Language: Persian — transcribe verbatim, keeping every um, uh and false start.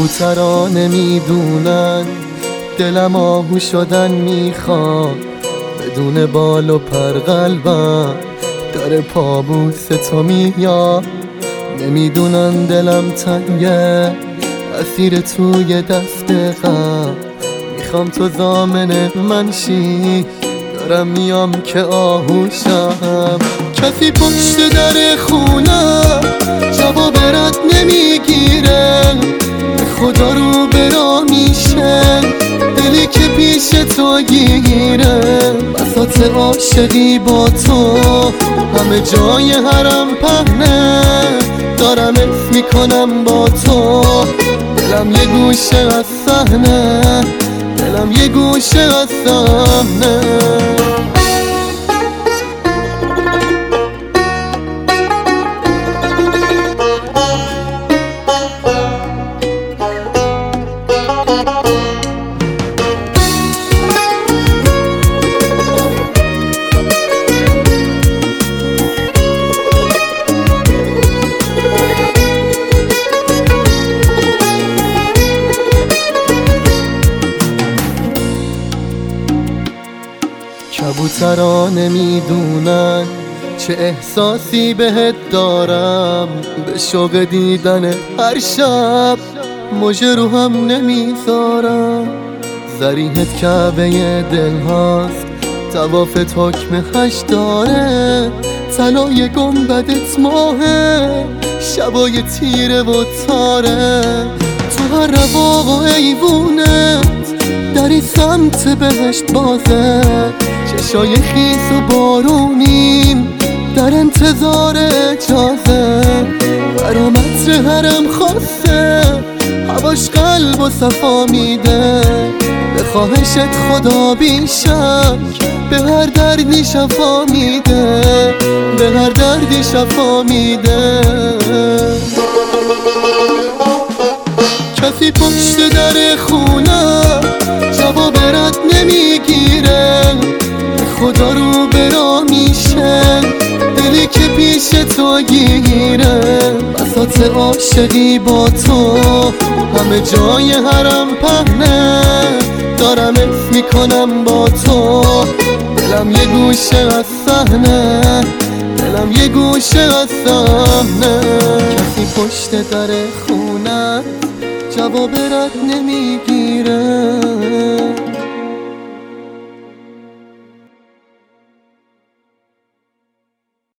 کبوترا نمیدونن دلم آهو شدن میخواد، بدون بال و پر قلبم داره پابوس تو میاد. نمیدونن دلم تنگه اسیر توی دست غم، میخوام تو ضامن من شی، دارم میام که آهوشم. کسی پشت در خونم جواب رد نمیگیره، به خدا رو برا میشه دلی که پیش تو گیره. بساط عاشقی با تو همه جای حرم پهنه، دارم حس میکنم با تو، دلم یه گوشه از صحنه، دلم یه گوشه از صحنه. کبوترا نمیدونن چه احساسی بهت دارم، به شوق دیدن هر شب مژه رو هم نمیذارم. زریحت کعبه دل هاست، طوافت حکم هشت داره، طلای گنبدت ماهه، شبای تیره و تاره. تو هر رواق و ایوونت در این سمت بهشت بازه، چشای خیس و بارونیم در انتظار اجازه. برامتر حرم خواسته هواش قلب و صفا میده، به خواهشت خدا بیشک به هر دردی شفا میده، به هر دردی شفا میده. کسی پشت در خونم جواب رد نمیگیره، خدا رو برا میشه دلی که پیش تو گیره. بساط عاشقی با تو همه جای حرم پهنه، دارم حس میکنم با تو، دلم یه گوشه از صحنه، دلم یه گوشه از صحنه. کسی پشت در خونه جواب رد نمیگیره.